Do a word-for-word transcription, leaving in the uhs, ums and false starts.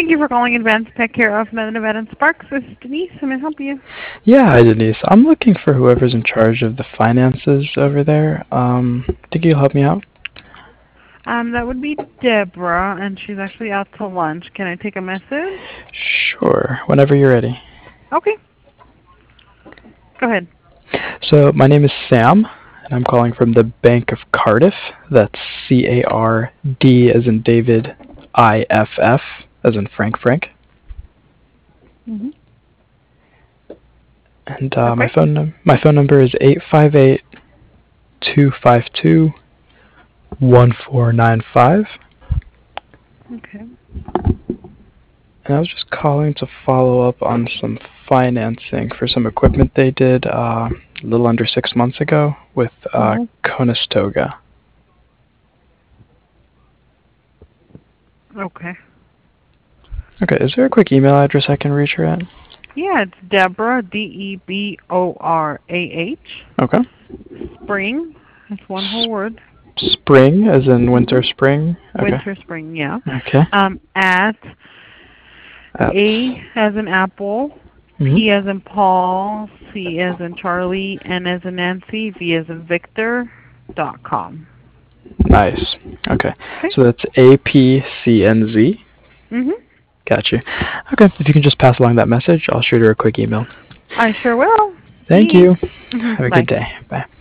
Thank you for calling Advanced Pet Care of Meta Nevada and Sparks. This is Denise. How may I help you? Yeah, hi Denise. I'm looking for whoever's in charge of the finances over there. Um, think you'll help me out? Um, that would be Deborah, and she's actually out to lunch. Can I take a message? Sure, whenever you're ready. Okay. Go ahead. So my name is Sam, and I'm calling from the Bank of Cardiff. That's C A R D as in David, I F F as in Frank Frank. Mm-hmm. And uh, my Okay. phone num- my phone number is eight five eight, two five two, one four nine five. Okay. And I was just calling to follow up on some financing for some equipment they did uh, a little under six months ago with uh, Mm-hmm. Conestoga. Okay. Okay, is there a quick email address I can reach her at? Yeah, it's Deborah, D E B O R A H. Okay. Spring. That's one whole word. Spring, as in winter, spring? Okay. Winter, spring, yeah. Okay. Um, at At, A as in apple, mhm. P as in Paul, C as in Charlie, N as in Nancy, V as in Victor, dot com. Nice. Okay. Okay. So that's A P C N Z. Mhm. Got you. Okay. If you can just pass along that message, I'll shoot her a quick email. I sure will. Thank Thanks. you. Mhm. Have a Bye. good day. Bye.